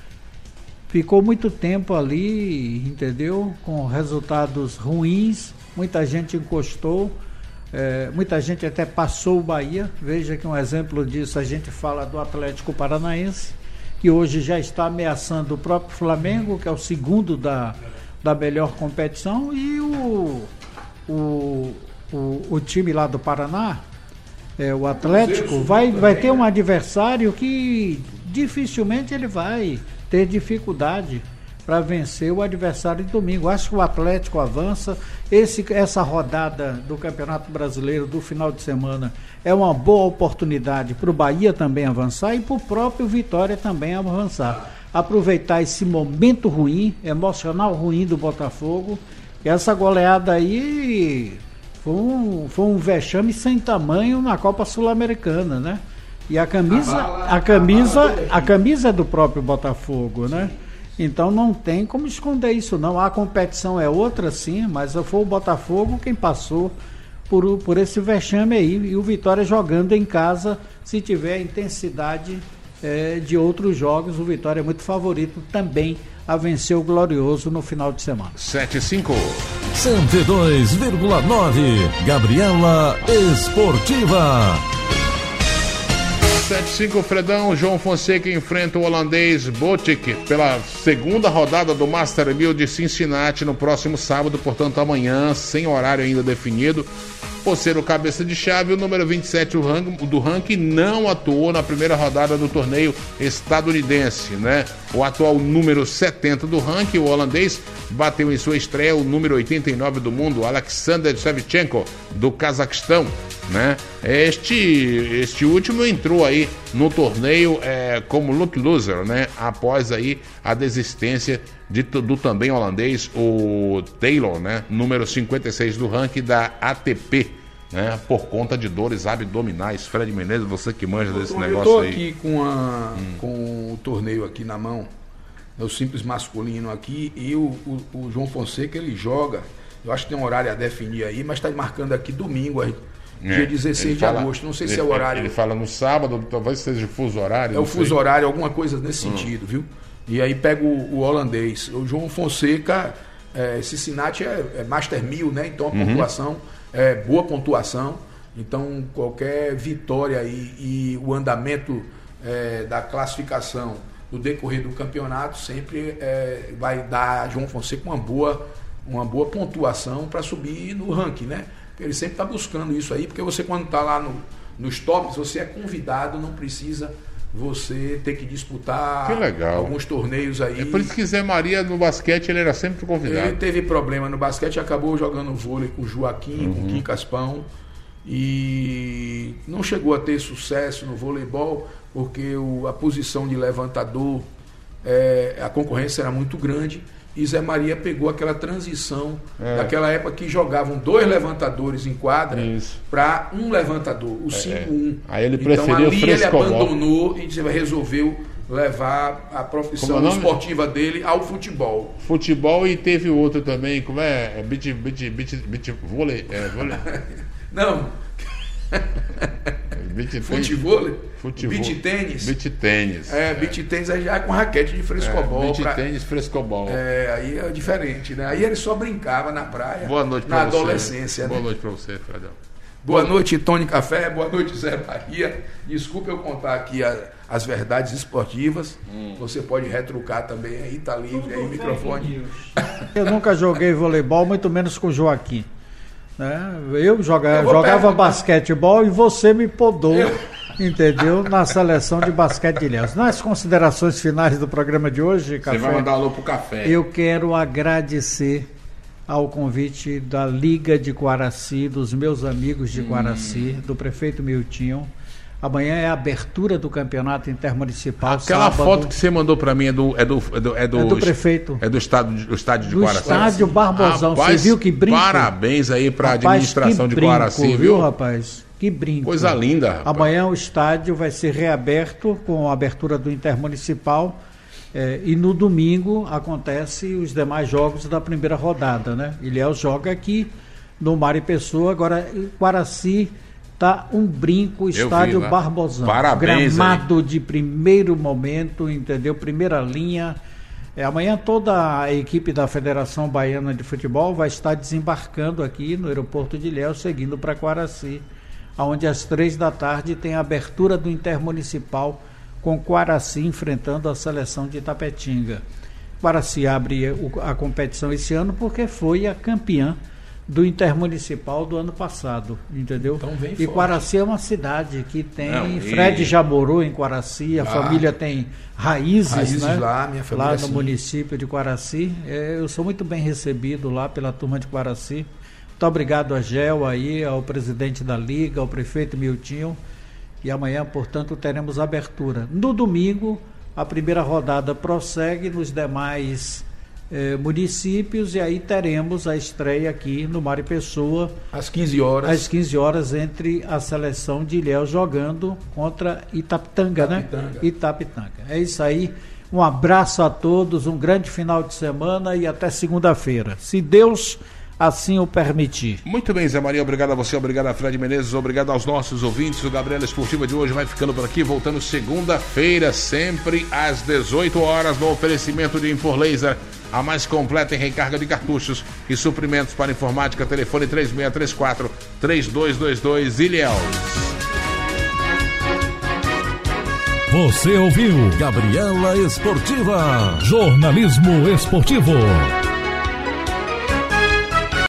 Ficou muito tempo ali, entendeu? Com resultados ruins, muita gente encostou, é, muita gente até passou o Bahia. Veja que um exemplo disso, a gente fala do Atlético Paranaense, que hoje já está ameaçando o próprio Flamengo, que é o segundo da, da melhor competição, e o... o O, o time lá do Paraná, é, o Atlético, vai, vai ter um adversário que dificilmente ele vai ter dificuldade para vencer o adversário de domingo. Acho que o Atlético avança. Esse, essa rodada do Campeonato Brasileiro do final de semana é uma boa oportunidade para o Bahia também avançar e para o próprio Vitória também avançar. Aproveitar esse momento ruim, emocional ruim do Botafogo, e essa goleada aí... Foi um, foi um vexame sem tamanho na Copa Sul-Americana, né? E a camisa, A bala- a camisa, a bala toda a aqui. camisa é do próprio Botafogo, né? Então não tem como esconder isso, não. A competição é outra, sim, mas foi o Botafogo quem passou por, o- por esse vexame aí. E o Vitória jogando em casa, se tiver a intensidade eh, de outros jogos, o Vitória é muito favorito também a vencer o Glorioso no final de semana. sete e cinco. cento e dois vírgula nove. Gabriela Esportiva. sete e cinco, Fredão. João Fonseca enfrenta o holandês Botic pela segunda rodada do Master mil de Cincinnati no próximo sábado, portanto amanhã, sem horário ainda definido. Por ser o cabeça de chave, o número vinte e sete do ranking, do ranking não atuou na primeira rodada do torneio estadunidense, né? O atual número setenta do ranking, o holandês, bateu em sua estreia o número oitenta e nove do mundo, Alexander Shevchenko, do Cazaquistão, né? Este, este último entrou aí no torneio é, como loot loser, né? Após aí a desistência de, do também holandês, o Taylor, né? Número cinquenta e seis do ranking da A T P, né? Por conta de dores abdominais. Fred Menezes, você que manja desse Eu negócio estou aí. aqui com, a, com o torneio aqui na mão, o simples masculino aqui, e o, o, o João Fonseca, ele joga, eu acho que tem um horário a definir aí, mas está marcando aqui domingo, aí, É, dia dezesseis ele de fala- agosto, não sei se ele- é o horário, Ele fala no sábado, talvez seja o fuso horário. é o não sei. fuso horário, alguma coisa nesse sentido, viu? E aí pega o, o holandês, o João Fonseca, é, Cincinnati é, é Master mil, né? Então a pontuação é boa pontuação, então qualquer vitória aí e o andamento é, da classificação no decorrer do campeonato sempre é, vai dar a João Fonseca uma boa, uma boa pontuação para subir no ranking, né? Ele sempre está buscando isso aí, porque você quando está lá no, nos tops, você é convidado, não precisa você ter que disputar Que legal. alguns torneios aí. É por isso que Zé Maria no basquete ele era sempre convidado. Ele teve problema no basquete e acabou jogando vôlei com o Joaquim, com o Kim Caspão. E não chegou a ter sucesso no voleibol, porque o, a posição de levantador, é, a concorrência era muito grande. E Zé Maria pegou aquela transição É. daquela época que jogavam dois levantadores em quadra Isso. para um levantador, o cinco um. Aí ele então preferiu ali ele frescobol. abandonou e resolveu levar a profissão Como é o nome? esportiva dele ao futebol. Futebol e teve outro também, como é? É beach, beach, beach, beach vôlei? É, vôlei? Não, Beach futevôlei, Futebol. beach tênis. Beach tênis. É, beach tênis aí já é com raquete de frescobol. Beach pra- tênis, frescobol. É, aí é diferente, né? Aí ele só brincava na praia. Boa noite na pra você. adolescência, Boa né? noite pra você, Fredão. Boa noite, Tony Café. Boa noite, Zé Maria. Desculpa eu contar aqui a- as verdades esportivas. Hum. Você pode retrucar também aí, tá livre aí o microfone. Eu nunca joguei voleibol, muito menos com o Joaquim. Né? Eu, joga, Eu vou jogava perguntar. basquetebol e você me podou, Eu- entendeu? Na seleção de basquete de Ilhéus. Nas considerações finais do programa de hoje, Você Café, vai mandar alô pro café. eu quero agradecer ao convite da Liga de Quaraci, dos meus amigos de Quaraci, do prefeito Miltinho. Amanhã é a abertura do campeonato intermunicipal. Aquela sábado, foto que você mandou pra mim é do é do é do, é do, É do prefeito. é do estádio do estádio de Do Quaraci. estádio Barbosão. Rapaz, Você viu que brinco? Parabéns aí pra Rapaz, administração que de brinco, Quaraci, viu? rapaz? Que brinco. Coisa linda, rapaz. Amanhã o estádio vai ser reaberto com a abertura do Intermunicipal eh, e no domingo acontece os demais jogos da primeira rodada, né? Ilhéus joga aqui no Mari Pessoa, agora em Quaraci tá um brinco, estádio vi lá. Barbosão. Parabéns Gramado de primeiro momento, entendeu? Primeira linha. É, amanhã toda a equipe da Federação Baiana de Futebol vai estar desembarcando aqui no aeroporto de Ilhéus, seguindo para Quaraci, onde às três da tarde tem a abertura do Intermunicipal com Quaraci enfrentando a seleção de Itapetinga. Quaraci abre o- a competição esse ano porque foi a campeã do Intermunicipal do ano passado, entendeu? Então vem e forte. Quaraci é uma cidade que tem... Não, e- Fred já morou em Quaraci, a Ah. família tem raízes, Raízes né? lá, minha família lá no sim. município de Quaraci. É, eu sou muito bem recebido lá pela turma de Quaraci. Muito obrigado a Gel aí, ao presidente da Liga, ao prefeito Miltinho. E amanhã, portanto, teremos abertura. No domingo, a primeira rodada prossegue nos demais eh, municípios, e aí teremos a estreia aqui no Mário Pessoa às quinze horas. Às quinze horas, entre a seleção de Ilhéus jogando contra Itapitanga, Itapitanga. né? Itapitanga. É isso aí. Um abraço a todos, um grande final de semana e até segunda-feira, se Deus assim o permitir. Muito bem, Zé Maria, obrigado a você, obrigado a Fred Menezes, obrigado aos nossos ouvintes. O Gabriela Esportiva de hoje vai ficando por aqui, voltando segunda-feira, sempre às dezoito horas, no oferecimento de Inforlaser, a mais completa em recarga de cartuchos e suprimentos para informática. Telefone três seis três quatro, três dois dois dois, Ilhéus. Você ouviu Gabriela Esportiva, jornalismo esportivo.